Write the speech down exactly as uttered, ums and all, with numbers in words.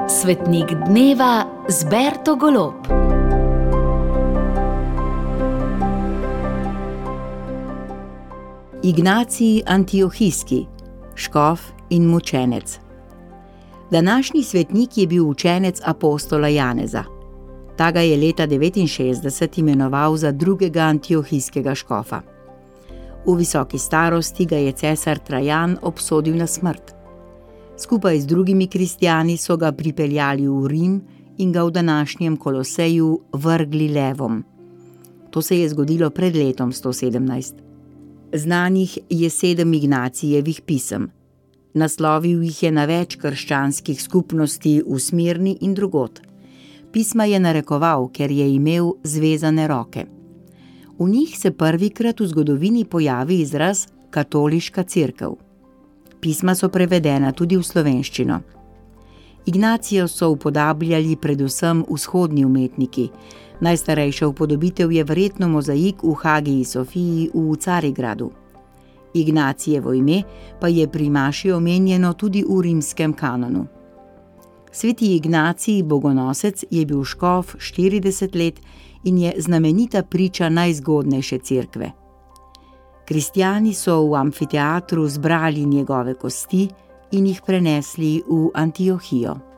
Svetnik dneva z Berto Golob. Ignacij Antiohijski, škof in mučenec. Današnji svetnik je bil učenec apostola Janeza. Ta ga je leta devetinšestdeset imenoval za drugega antiohijskega škofa. V visoki starosti ga je cesar Trajan obsodil na smrt. Skupaj z drugimi kristjani so ga pripeljali v Rim in ga v današnjem Koloseju vrgli levom. To se je zgodilo pred letom sto sedemnajst. Znanih je sedem Ignacijevih pisem. Naslovil jih je na več krščanskih skupnosti v Smirni in drugod. Pisma je narekoval, ker je imel zvezane roke. V njih se prvikrat v zgodovini pojavi izraz katoliška cerkev. Pisma so prevedena tudi v slovenščino. Ignacija so upodabljali predvsem vzhodni umetniki. Najstarejša upodobitev je verjetno mozaik v Hagiji Sofiji v Carigradu. Ignacijevo ime pa je pri maši omenjeno tudi v rimskem kanonu. Sveti Ignacij Bogonosec je bil škof štirideset let in je znamenita priča najzgodnejše cerkve. Kristjani so v amfiteatru zbrali njegove kosti in jih prenesli v Antiohijo.